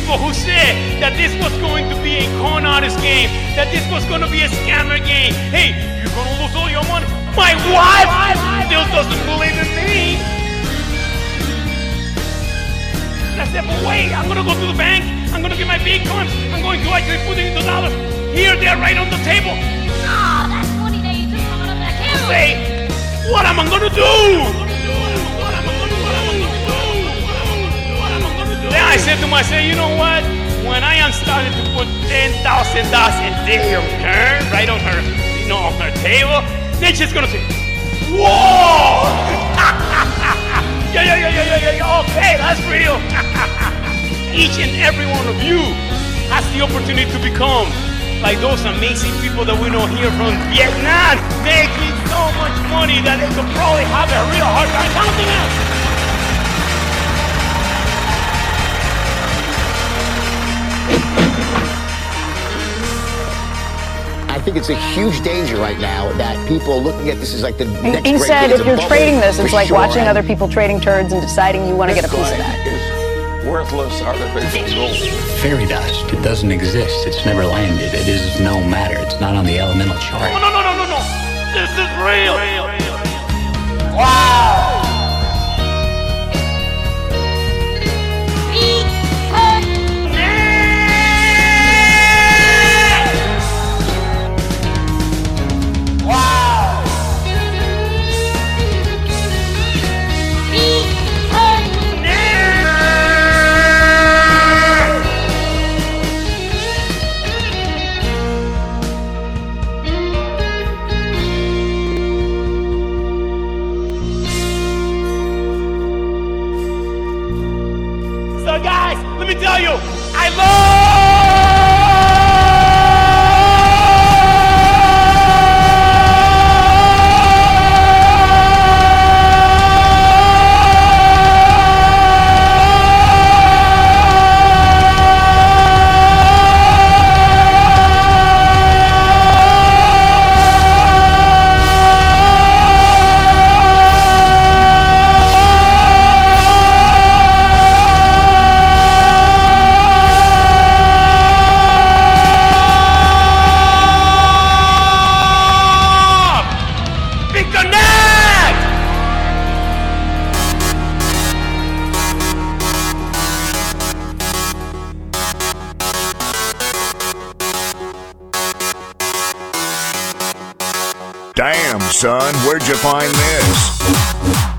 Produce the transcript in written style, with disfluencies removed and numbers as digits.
people who said that this was going to be a con artist game, that this was going to be a scammer game. Hey, you're going to lose all your money. My wife still doesn't believe in me. And I said, but wait, I'm going to go to the bank. I'm going to get my Bitcoins. I'm going to actually put it into dollars. Here, they're right on the table. Oh, that's money that you took from another account. Say, what am I going to do? Then I said to myself, you know what? When I am starting to put $10,000 a day on her, right on her, on her table, then she's gonna say, whoa! yeah, okay, that's real. Each and every one of you has the opportunity to become like those amazing people that we know here from Vietnam, making so much money that they could probably have a real hard time counting out. I think it's a huge danger right now that people are looking at this as like the next He great said thing. if you're trading this, it's like sure. watching other people trading turds and deciding you want to get a piece of that. Is worthless artificial gold. Fairy dust. It doesn't exist. It's never landed. It is no matter. It's not on the elemental chart. No. This is real. Wow. So guys, let me tell you, I Damn, son, where'd you find this?